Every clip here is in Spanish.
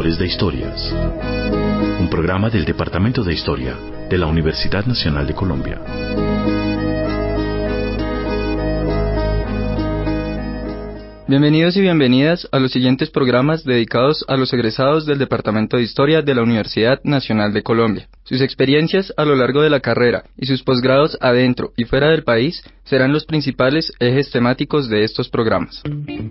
Autores de Historias, un programa del Departamento de Historia de la Universidad Nacional de Colombia. Bienvenidos y bienvenidas a los siguientes programas dedicados a los egresados del Departamento de Historia de la Universidad Nacional de Colombia. Sus experiencias a lo largo de la carrera y sus posgrados adentro y fuera del país serán los principales ejes temáticos de estos programas.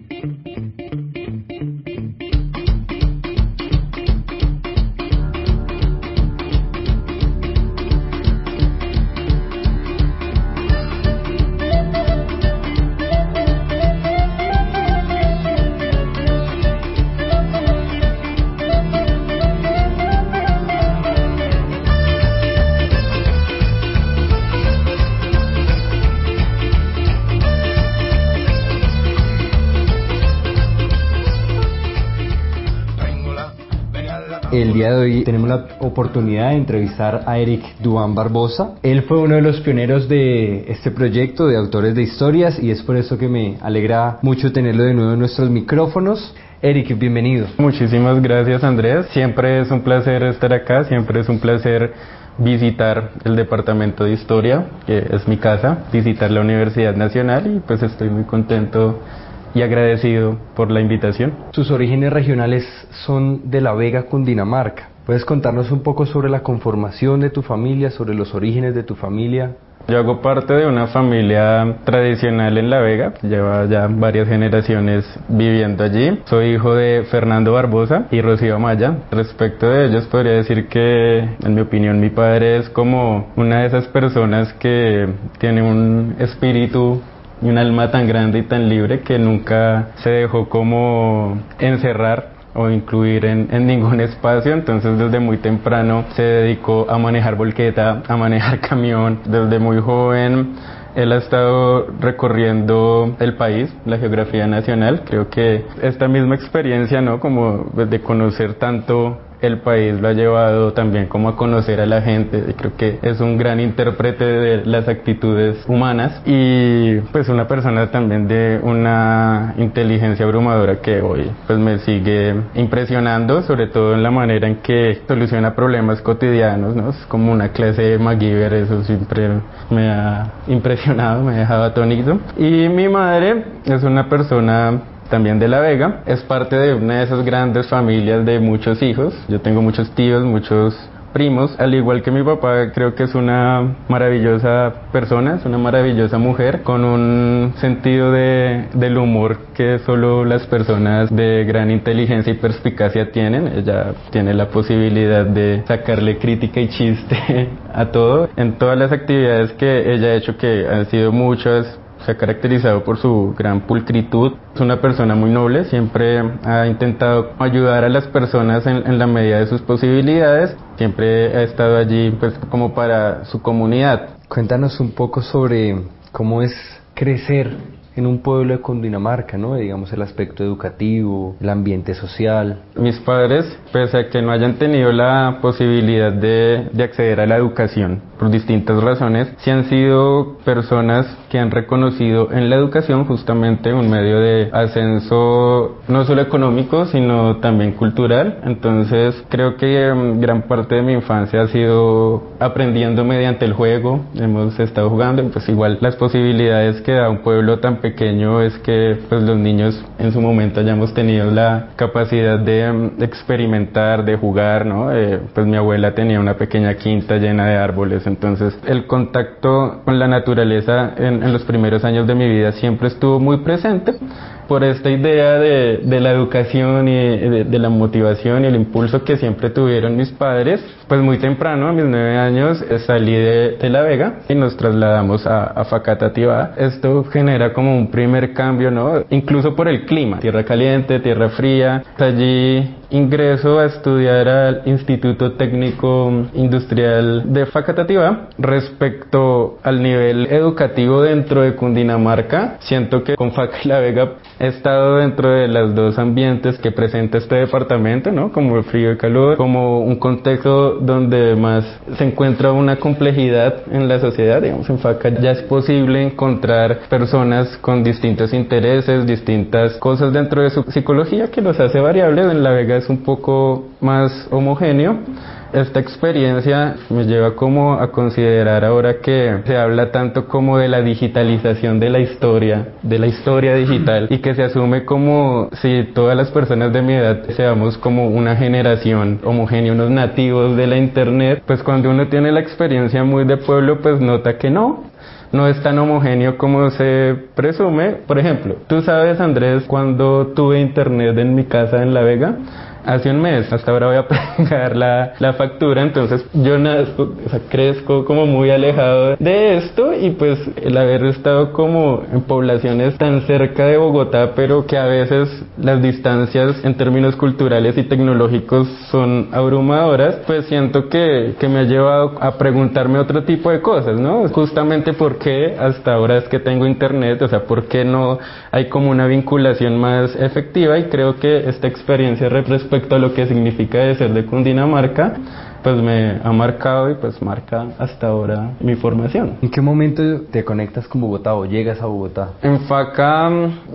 El día de hoy tenemos la oportunidad de entrevistar a Eric Duván Barbosa. Él fue uno de los pioneros de este proyecto de Autores de Historias y es por eso que me alegra mucho tenerlo de nuevo en nuestros micrófonos. Eric, bienvenido. Muchísimas gracias, Andrés. Siempre es un placer estar acá, siempre es un placer visitar el Departamento de Historia, que es mi casa, visitar la Universidad Nacional y pues estoy muy contento y agradecido por la invitación. Sus orígenes regionales son de La Vega, Cundinamarca. ¿Puedes contarnos un poco sobre la conformación de tu familia, sobre los orígenes de tu familia? Yo hago parte de una familia tradicional en La Vega, lleva ya varias generaciones viviendo allí. Soy hijo de Fernando Barbosa y Rocío Amaya. Respecto de ellos podría decir que, en mi opinión, mi padre es como una de esas personas que tiene un espíritu y un alma tan grande y tan libre que nunca se dejó como encerrar o incluir en ningún espacio. Entonces desde muy temprano se dedicó a manejar volqueta, a manejar camión. Desde muy joven él ha estado recorriendo el país, la geografía nacional. Creo que esta misma experiencia, ¿no?, como de conocer tanto el país, lo ha llevado también como a conocer a la gente. Creo que es un gran intérprete de las actitudes humanas y pues una persona también de una inteligencia abrumadora que hoy pues me sigue impresionando, sobre todo en la manera en que soluciona problemas cotidianos, ¿no? Es como una clase de MacGyver, eso siempre me ha impresionado, me ha dejado atónito. Y mi madre es una persona también de La Vega, es parte de una de esas grandes familias de muchos hijos. Yo tengo muchos tíos, muchos primos, al igual que mi papá. Creo que es una maravillosa persona, es una maravillosa mujer con un sentido del humor que solo las personas de gran inteligencia y perspicacia tienen. Ella tiene la posibilidad de sacarle crítica y chiste a todo. En todas las actividades que ella ha hecho, que han sido muchas, se ha caracterizado por su gran pulcritud. Es una persona muy noble, siempre ha intentado ayudar a las personas en la medida de sus posibilidades, siempre ha estado allí pues como para su comunidad. Cuéntanos un poco sobre cómo es crecer en un pueblo de Cundinamarca, ¿no? Digamos el aspecto educativo, el ambiente social. Mis padres, pese a que no hayan tenido la posibilidad de acceder a la educación por distintas razones, sí han sido personas que han reconocido en la educación justamente un medio de ascenso no solo económico sino también cultural. Entonces creo que gran parte de mi infancia ha sido aprendiendo mediante el juego. Hemos estado jugando, pues igual las posibilidades que da un pueblo tan pequeño es que pues los niños en su momento hayamos tenido la capacidad de experimentar, de jugar, ¿no? Pues mi abuela tenía una pequeña quinta llena de árboles, entonces el contacto con la naturaleza en los primeros años de mi vida siempre estuvo muy presente. Por esta idea de la educación y de la motivación y el impulso que siempre tuvieron mis padres, pues muy temprano, a mis 9 años, salí de La Vega y nos trasladamos a Facatativá. Esto genera como un primer cambio, ¿no? Incluso por el clima, tierra caliente, tierra fría. Allí ingreso a estudiar al Instituto Técnico Industrial de Facatativá. Respecto al nivel educativo dentro de Cundinamarca, siento que con Faca y La Vega he estado dentro de los dos ambientes que presenta este departamento, ¿no? Como el frío y calor, como un contexto donde más se encuentra una complejidad en la sociedad. Digamos, en Faca ya es posible encontrar personas con distintos intereses, distintas cosas dentro de su psicología que los hace variables. En La Vega es un poco más homogéneo. Esta experiencia me lleva como a considerar ahora que se habla tanto como de la digitalización de la historia digital, y que se asume como si todas las personas de mi edad seamos como una generación homogénea, unos nativos de la internet. Pues cuando uno tiene la experiencia muy de pueblo, pues nota que no es tan homogéneo como se presume. Por ejemplo, tú sabes, Andrés, cuando tuve internet en mi casa en La Vega, hace un mes, hasta ahora voy a pagar la factura. Entonces yo crezco como muy alejado de esto, y pues el haber estado como en poblaciones tan cerca de Bogotá, pero que a veces las distancias en términos culturales y tecnológicos son abrumadoras, pues siento que me ha llevado a preguntarme otro tipo de cosas, ¿no? Justamente porque hasta ahora es que tengo internet, o sea, ¿por qué no hay como una vinculación más efectiva? Y creo que esta experiencia respecto a lo que significa de ser de Cundinamarca, pues me ha marcado y pues marca hasta ahora mi formación. ¿En qué momento te conectas con Bogotá o llegas a Bogotá? En FACA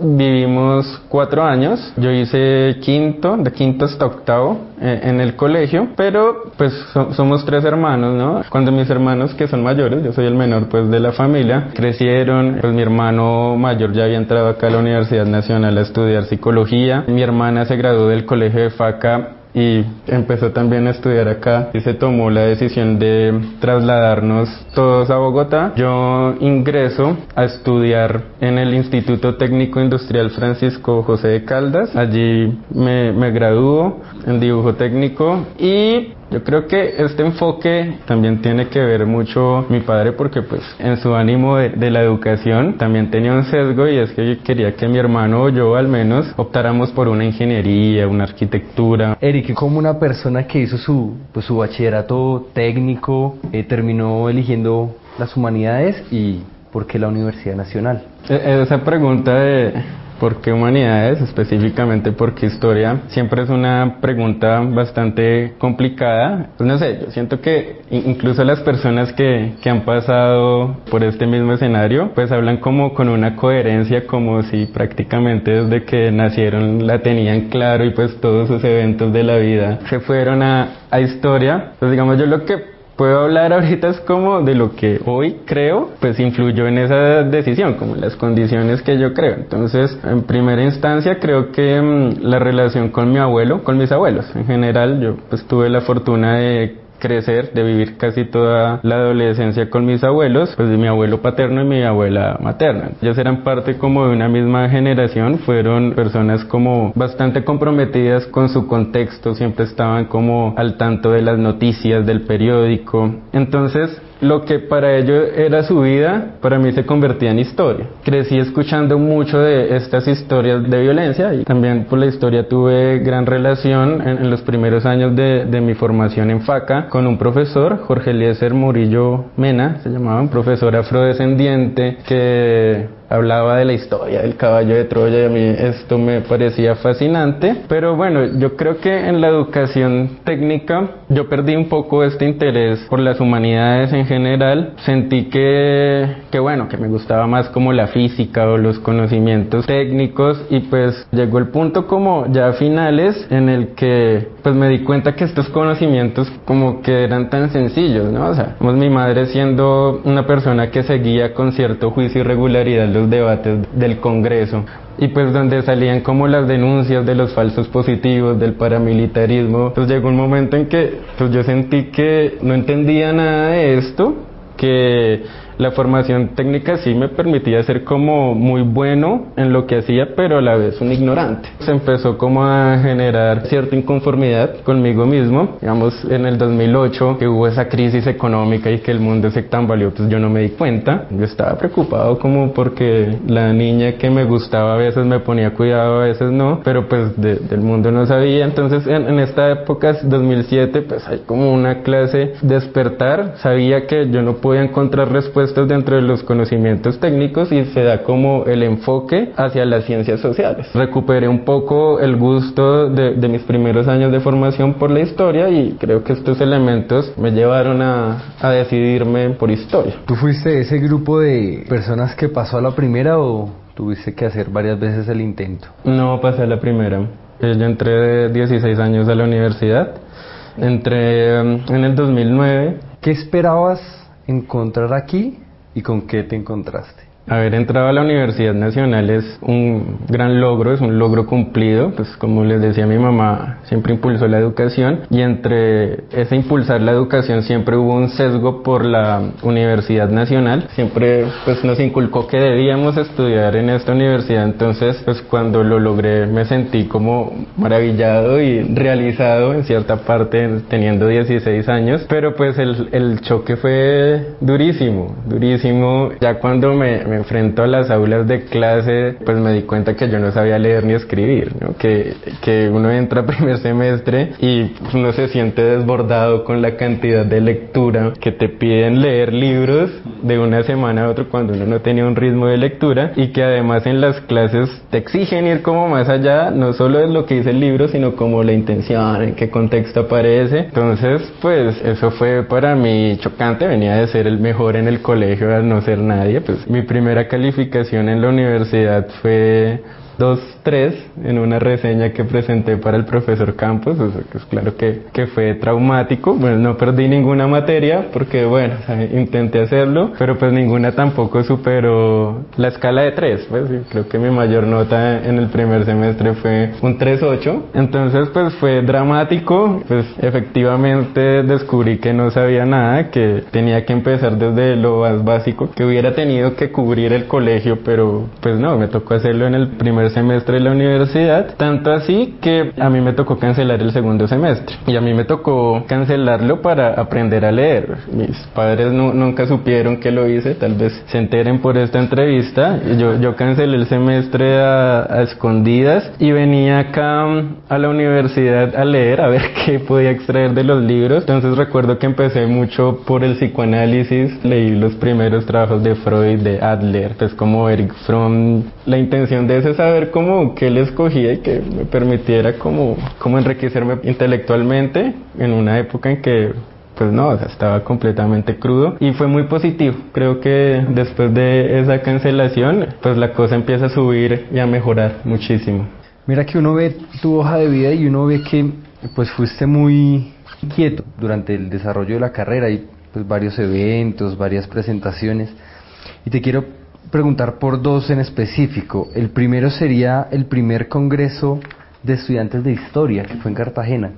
vivimos 4 años. Yo hice de quinto hasta octavo en el colegio, pero pues somos 3 hermanos, ¿no? Cuando mis hermanos, que son mayores, yo soy el menor pues de la familia, crecieron, pues mi hermano mayor ya había entrado acá a la Universidad Nacional a estudiar psicología. Mi hermana se graduó del colegio de FACA y empezó también a estudiar acá, y se tomó la decisión de trasladarnos todos a Bogotá. Yo ingreso a estudiar en el Instituto Técnico Industrial Francisco José de Caldas. Allí me gradúo en dibujo técnico, y yo creo que este enfoque también tiene que ver mucho mi padre, porque pues en su ánimo de la educación también tenía un sesgo, y es que yo quería que mi hermano o yo al menos optáramos por una ingeniería, una arquitectura. Eric, como una persona que hizo su bachillerato técnico, terminó eligiendo las humanidades, y ¿por qué la Universidad Nacional? Esa pregunta de ¿por qué humanidades? Específicamente ¿por qué historia? Siempre es una pregunta bastante complicada. Pues no sé, yo siento que incluso las personas que han pasado por este mismo escenario, pues hablan como con una coherencia, como si prácticamente desde que nacieron la tenían claro, y pues todos sus eventos de la vida se fueron a historia. Pues digamos, yo lo que puedo hablar ahorita es como de lo que hoy creo, pues influyó en esa decisión, como las condiciones que yo creo. Entonces, en primera instancia, creo que la relación con mi abuelo, con mis abuelos en general, yo pues tuve la fortuna de crecer, de vivir casi toda la adolescencia con mis abuelos, pues de mi abuelo paterno y mi abuela materna. Ellos eran parte como de una misma generación, fueron personas como bastante comprometidas con su contexto, siempre estaban como al tanto de las noticias del periódico. Entonces, lo que para ellos era su vida, para mí se convertía en historia. Crecí escuchando mucho de estas historias de violencia, y también por la historia tuve gran relación en los primeros años de mi formación en FACA con un profesor, Jorge Eliezer Murillo Mena, se llamaba, un profesor afrodescendiente que hablaba de la historia del caballo de Troya, y a mí esto me parecía fascinante. Pero bueno, yo creo que en la educación técnica yo perdí un poco este interés por las humanidades en general. Sentí que me gustaba más como la física o los conocimientos técnicos, y pues llegó el punto como ya a finales en el que pues me di cuenta que estos conocimientos como que eran tan sencillos, ¿no? O sea, pues mi madre, siendo una persona que seguía con cierto juicio y regularidad los debates del Congreso, y pues donde salían como las denuncias de los falsos positivos, del paramilitarismo, pues llegó un momento en que pues yo sentí que no entendía nada de esto, que la formación técnica sí me permitía ser como muy bueno en lo que hacía, pero a la vez un ignorante. Se empezó como a generar cierta inconformidad conmigo mismo. Digamos, en el 2008, que hubo esa crisis económica y que el mundo se tambaleó, pues yo no me di cuenta. Yo estaba preocupado como porque la niña que me gustaba a veces me ponía cuidado, a veces no, pero pues del mundo no sabía. Entonces en esta época, 2007, pues hay como una clase despertar. Sabía que yo no podía encontrar respuestas dentro de los conocimientos técnicos, y se da como el enfoque hacia las ciencias sociales. Recuperé un poco el gusto de mis primeros años de formación por la historia, y creo que estos elementos me llevaron a decidirme por historia. ¿Tú fuiste de ese grupo de personas que pasó a la primera, o tuviste que hacer varias veces el intento? No, pasé a la primera. Yo entré de 16 años a la universidad. Entré en el 2009. ¿Qué esperabas encontrar aquí y con qué te encontraste? Haber entrado a la Universidad Nacional es un gran logro, es un logro cumplido, pues como les decía, mi mamá siempre impulsó la educación y entre ese impulsar la educación siempre hubo un sesgo por la Universidad Nacional, siempre pues nos inculcó que debíamos estudiar en esta universidad, entonces pues cuando lo logré me sentí como maravillado y realizado en cierta parte teniendo 16 años, pero pues el choque fue durísimo, ya cuando me enfrento a las aulas de clase, pues me di cuenta que yo no sabía leer ni escribir, ¿no? Que uno entra a primer semestre y uno se siente desbordado con la cantidad de lectura, que te piden leer libros de una semana a otra cuando uno no tenía un ritmo de lectura y que además en las clases te exigen ir como más allá, no solo de lo que dice el libro, sino como la intención, en qué contexto aparece. Entonces, pues eso fue para mí chocante, venía de ser el mejor en el colegio a no ser nadie, pues mi primera calificación en la universidad fue 2.3 en una reseña que presenté para el profesor Campos, o sea, que es claro que fue traumático. Bueno, no perdí ninguna materia porque bueno, o sea, intenté hacerlo, pero pues ninguna tampoco superó la escala de 3, pues sí, creo que mi mayor nota en el primer semestre fue un 3.8, entonces pues fue dramático, pues efectivamente descubrí que no sabía nada, que tenía que empezar desde lo más básico, que hubiera tenido que cubrir el colegio, pero pues no, me tocó hacerlo en el primer semestre de la universidad, tanto así que a mí me tocó cancelar el segundo semestre y a mí me tocó cancelarlo para aprender a leer. Mis padres nunca supieron que lo hice, tal vez se enteren por esta entrevista. Yo cancelé el semestre a escondidas y venía acá a la universidad a leer, a ver qué podía extraer de los libros. Entonces recuerdo que empecé mucho por el psicoanálisis, leí los primeros trabajos de Freud, de Adler, pues como Erich Fromm. La intención de eso es saber cómo qué le escogía y que me permitiera como enriquecerme intelectualmente en una época en que pues no, o sea, estaba completamente crudo y fue muy positivo. Creo que después de esa cancelación pues la cosa empieza a subir y a mejorar muchísimo. Mira que uno ve tu hoja de vida y uno ve que pues fuiste muy inquieto durante el desarrollo de la carrera y pues varios eventos, varias presentaciones, y te quiero preguntar por dos en específico. El primero sería el primer congreso de estudiantes de historia que fue en Cartagena.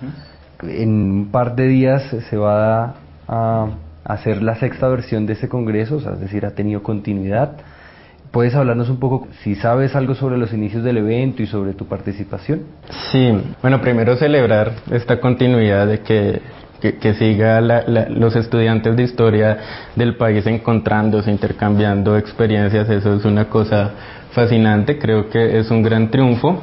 En un par de días se va a hacer la sexta versión de ese congreso, o sea, es decir, ha tenido continuidad. ¿Puedes hablarnos un poco, si sabes algo sobre los inicios del evento y sobre tu participación? Sí, bueno, primero celebrar esta continuidad de que siga los estudiantes de historia del país encontrándose, intercambiando experiencias, eso es una cosa fascinante, creo que es un gran triunfo.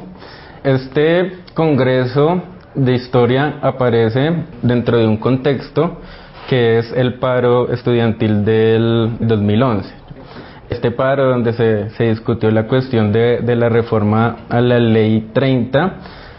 Este congreso de historia aparece dentro de un contexto que es el paro estudiantil del 2011. Este paro donde se discutió la cuestión de la reforma a la Ley 30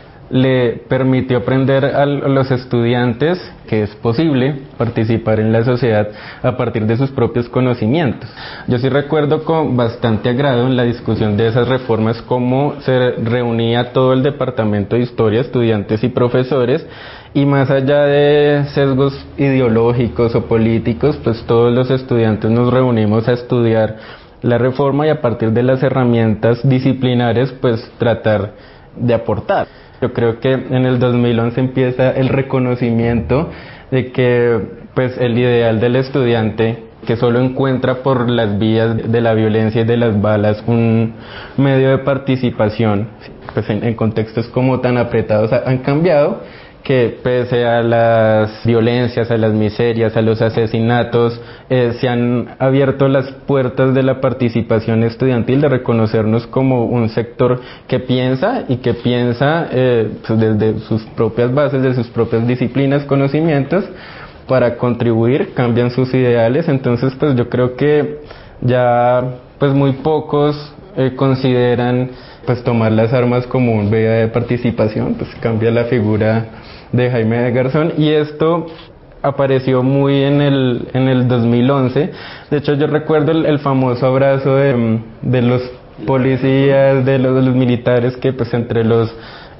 le permitió aprender a los estudiantes que es posible participar en la sociedad a partir de sus propios conocimientos. Yo sí recuerdo con bastante agrado en la discusión de esas reformas cómo se reunía todo el departamento de historia, estudiantes y profesores, y más allá de sesgos ideológicos o políticos, pues todos los estudiantes nos reunimos a estudiar la reforma y a partir de las herramientas disciplinares pues tratar de aportar. Yo creo que en el 2011 empieza el reconocimiento de que pues el ideal del estudiante que solo encuentra por las vías de la violencia y de las balas un medio de participación, pues en contextos como tan apretados han cambiado, que pese a las violencias, a las miserias, a los asesinatos, se han abierto las puertas de la participación estudiantil, de reconocernos como un sector que piensa y que piensa pues desde sus propias bases, de sus propias disciplinas, conocimientos, para contribuir, cambian sus ideales. Entonces pues yo creo que ya pues muy pocos consideran pues tomar las armas como un vía de participación, pues cambia la figura de Jaime de Garzón, y esto apareció muy en el 2011. De hecho yo recuerdo el famoso abrazo de los policías, de los militares, que pues entre los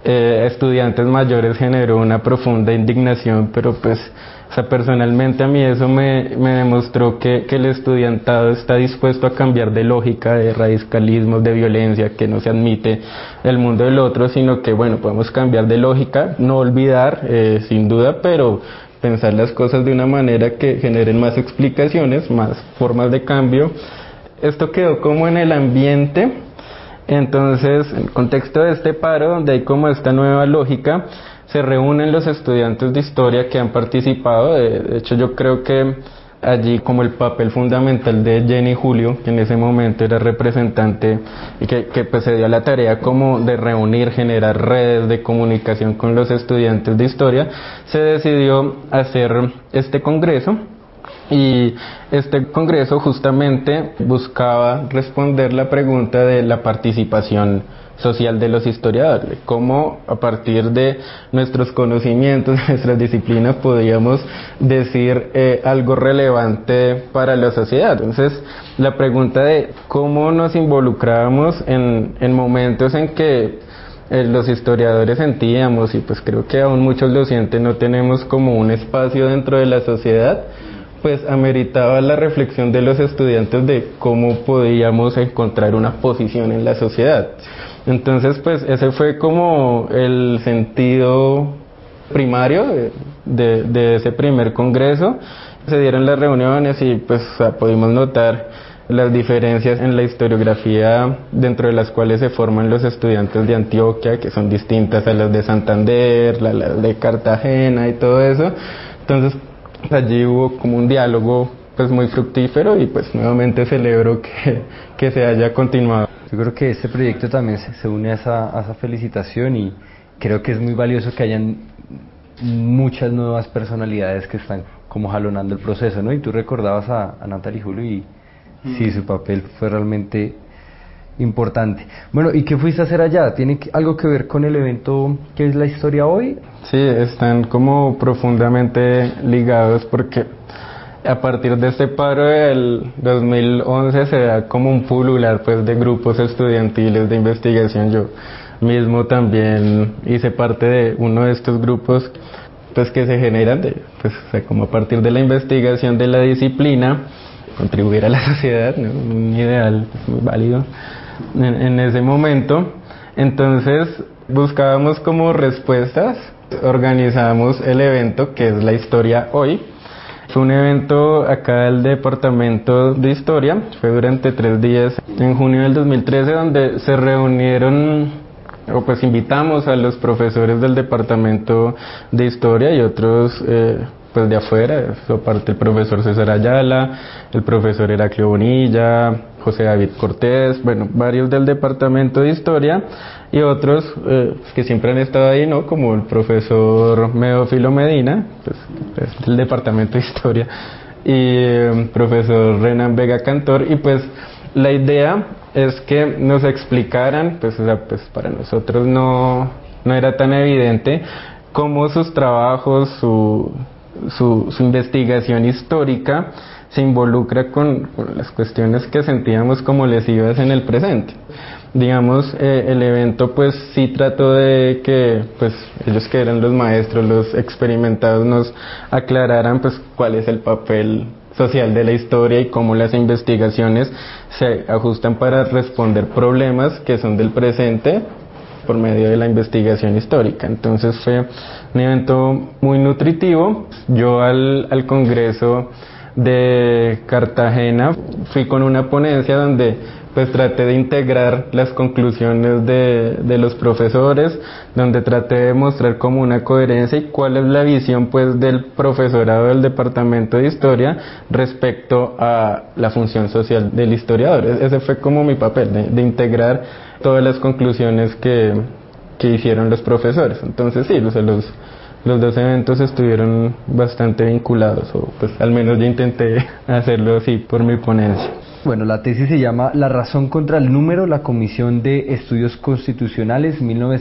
estudiantes mayores generó una profunda indignación, pero pues, o sea, personalmente a mí eso me demostró que el estudiantado está dispuesto a cambiar de lógica, de radicalismo, de violencia, que no se admite el mundo del otro, sino que, bueno, podemos cambiar de lógica, no olvidar, sin duda, pero pensar las cosas de una manera que generen más explicaciones, más formas de cambio. Esto quedó como en el ambiente. Entonces, en el contexto de este paro, donde hay como esta nueva lógica, se reúnen los estudiantes de historia que han participado. De hecho, yo creo que allí como el papel fundamental de Jenny Julio, que en ese momento era representante y que pues se dio la tarea como de reunir, generar redes de comunicación con los estudiantes de historia, se decidió hacer este congreso. Y este congreso justamente buscaba responder la pregunta de la participación social de los historiadores, cómo a partir de nuestros conocimientos, nuestras disciplinas, podíamos decir algo relevante para la sociedad. Entonces, la pregunta de cómo nos involucrábamos en momentos en que los historiadores sentíamos, y pues creo que aún muchos docentes no tenemos como un espacio dentro de la sociedad, pues ameritaba la reflexión de los estudiantes de cómo podíamos encontrar una posición en la sociedad. Entonces, pues ese fue como el sentido primario de ese primer congreso. Se dieron las reuniones y pues pudimos notar las diferencias en la historiografía dentro de las cuales se forman los estudiantes de Antioquia, que son distintas a las de Santander, las de Cartagena y todo eso. Entonces, allí hubo como un diálogo pues muy fructífero y pues nuevamente celebro que se haya continuado. Yo creo que este proyecto también se une a esa felicitación, y creo que es muy valioso que hayan muchas nuevas personalidades que están como jalonando el proceso, ¿no? Y tú recordabas a Natalie Julio y sí, su papel fue realmente importante. Bueno, ¿y qué fuiste a hacer allá? ¿Tiene algo que ver con el evento que es la historia hoy? Sí, están como profundamente ligados porque a partir de este paro del 2011 se da como un pulular pues de grupos estudiantiles de investigación. Yo mismo también hice parte de uno de estos grupos pues que se generan pues o sea, como a partir de la investigación de la disciplina, contribuir a la sociedad, ¿no? Un ideal muy válido en ese momento. Entonces buscábamos como respuestas, organizamos el evento que es la historia hoy. Fue un evento acá del Departamento de Historia, fue durante 3 días en junio del 2013, donde se reunieron, o pues invitamos a los profesores del Departamento de Historia y otros pues de afuera, aparte el profesor César Ayala, el profesor Heraclio Bonilla, José David Cortés, bueno, varios del Departamento de Historia y otros que siempre han estado ahí, ¿no? Como el profesor Medófilo Medina, pues, del Departamento de Historia, y el profesor Renan Vega Cantor, y pues la idea es que nos explicaran, pues, o sea, pues para nosotros no era tan evidente cómo sus trabajos, su investigación histórica se involucra con las cuestiones que sentíamos como lesivas en el presente. Digamos, el evento pues sí trató de que pues ellos que eran los maestros, los experimentados, nos aclararan pues cuál es el papel social de la historia y cómo las investigaciones se ajustan para responder problemas que son del presente por medio de la investigación histórica. Entonces fue un evento muy nutritivo. Yo al Congreso de Cartagena fui con una ponencia donde pues traté de integrar las conclusiones de los profesores, donde traté de mostrar como una coherencia y cuál es la visión pues del profesorado del Departamento de Historia respecto a la función social del historiador. Ese fue como mi papel, de integrar todas las conclusiones que hicieron los profesores. Entonces sí, los 2 eventos estuvieron bastante vinculados, o pues al menos yo intenté hacerlo así por mi ponencia. Bueno, la tesis se llama La razón contra el número, la Comisión de Estudios Constitucionales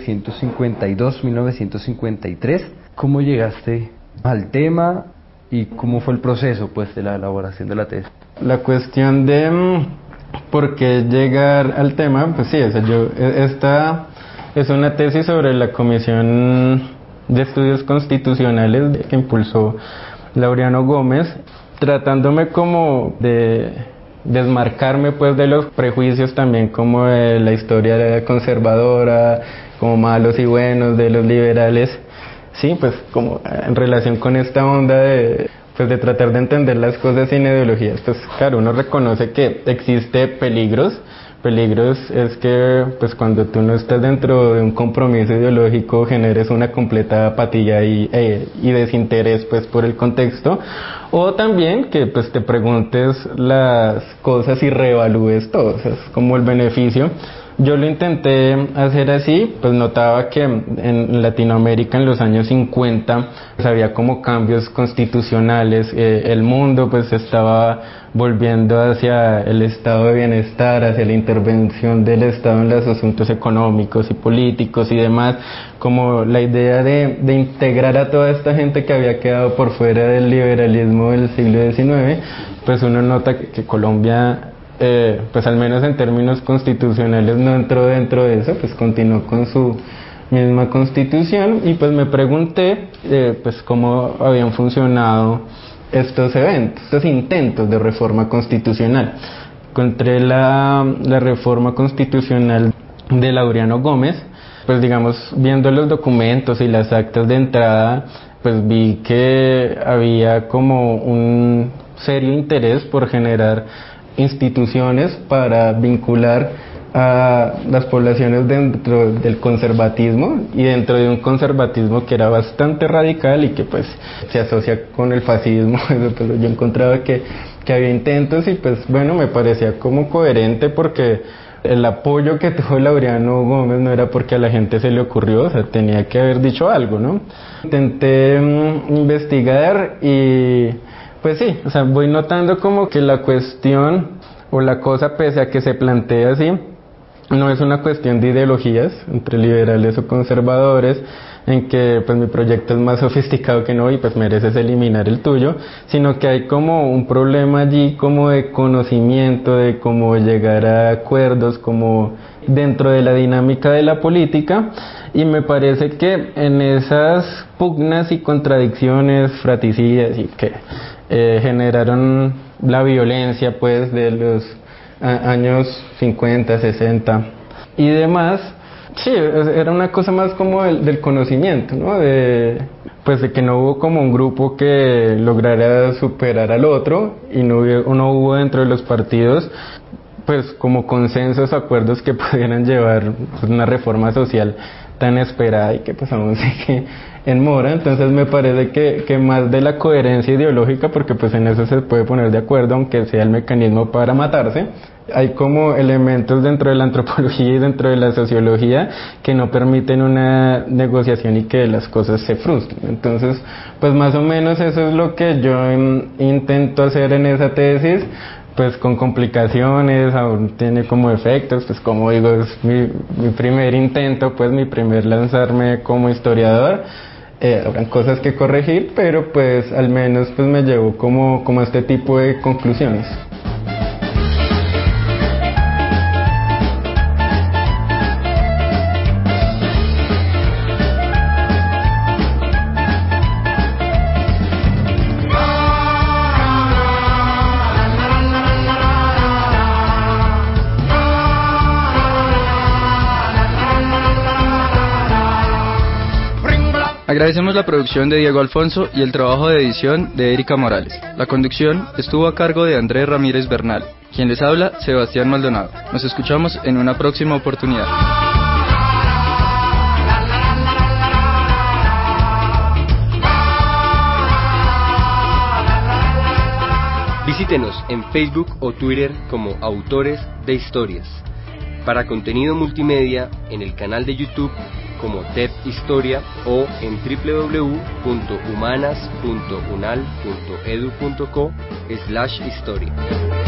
1952-1953. ¿Cómo llegaste al tema y cómo fue el proceso pues de la elaboración de la tesis? La cuestión de por qué llegar al tema, pues sí, o sea, Es una tesis sobre la Comisión de Estudios Constitucionales que impulsó Laureano Gómez, tratándome como de desmarcarme pues de los prejuicios también como de la historia conservadora, como malos y buenos de los liberales, sí, pues como en relación con esta onda de tratar de entender las cosas sin ideologías. Pues claro, uno reconoce que existe peligros es que pues cuando tú no estás dentro de un compromiso ideológico generes una completa apatía y desinterés pues por el contexto, o también que pues te preguntes las cosas y reevalúes todo, o sea, es como el beneficio. Yo lo intenté hacer así, pues notaba que en Latinoamérica en los años 50 pues había como cambios constitucionales, el mundo pues estaba volviendo hacia el estado de bienestar, hacia la intervención del Estado en los asuntos económicos y políticos y demás, como la idea de integrar a toda esta gente que había quedado por fuera del liberalismo del siglo XIX, pues uno nota que Colombia pues al menos en términos constitucionales no entró dentro de eso, pues continuó con su misma constitución y pues me pregunté pues cómo habían funcionado estos eventos, estos intentos de reforma constitucional. Encontré la reforma constitucional de Laureano Gómez, pues digamos viendo los documentos y las actas de entrada, pues vi que había como un serio interés por generar instituciones para vincular a las poblaciones dentro del conservatismo y dentro de un conservatismo que era bastante radical y que pues se asocia con el fascismo. Pero yo encontraba que había intentos y pues bueno, me parecía como coherente porque el apoyo que tuvo Laureano Gómez no era porque a la gente se le ocurrió, o sea, tenía que haber dicho algo, ¿no? Intenté investigar y pues sí, o sea, voy notando como que la cuestión o la cosa, pese a que se plantea así, no es una cuestión de ideologías entre liberales o conservadores, en que pues mi proyecto es más sofisticado que no y pues mereces eliminar el tuyo, sino que hay como un problema allí como de conocimiento, de cómo llegar a acuerdos, como dentro de la dinámica de la política, y me parece que en esas pugnas y contradicciones fratricidas y que generaron la violencia pues de los años 50, 60 y demás, sí, era una cosa más como del conocimiento, ¿no? De que no hubo como un grupo que lograra superar al otro y no hubo dentro de los partidos pues como consensos, acuerdos que pudieran llevar una reforma social tan esperada y que pues aún sigue en mora. Entonces me parece que más de la coherencia ideológica, porque pues en eso se puede poner de acuerdo aunque sea el mecanismo para matarse, hay como elementos dentro de la antropología y dentro de la sociología que no permiten una negociación y que las cosas se frustren. Entonces pues más o menos eso es lo que yo intento hacer en esa tesis, pues con complicaciones, aún tiene como efectos, pues como digo, es mi primer intento, pues mi primer lanzarme como historiador. Habrán cosas que corregir, pero pues al menos pues me llevo como a este tipo de conclusiones. Agradecemos la producción de Diego Alfonso y el trabajo de edición de Erika Morales. La conducción estuvo a cargo de Andrés Ramírez Bernal. Quien les habla, Sebastián Maldonado. Nos escuchamos en una próxima oportunidad. Visítenos en Facebook o Twitter como Autores de Historias. Para contenido multimedia, en el canal de YouTube como TEP Historia o en www.humanas.unal.edu.co/historia.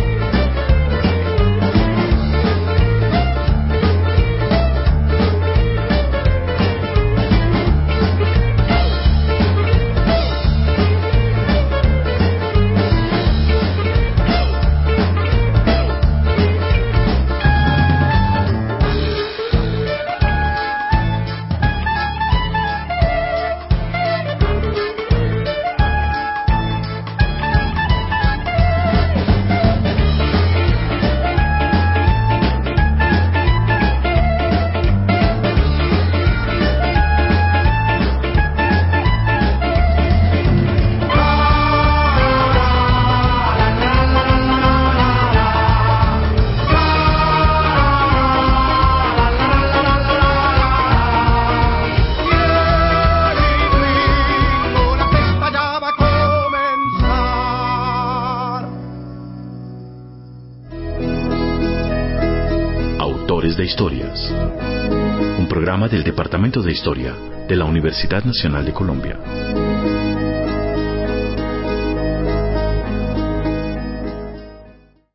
Autores de Historias. Un programa del Departamento de Historia de la Universidad Nacional de Colombia.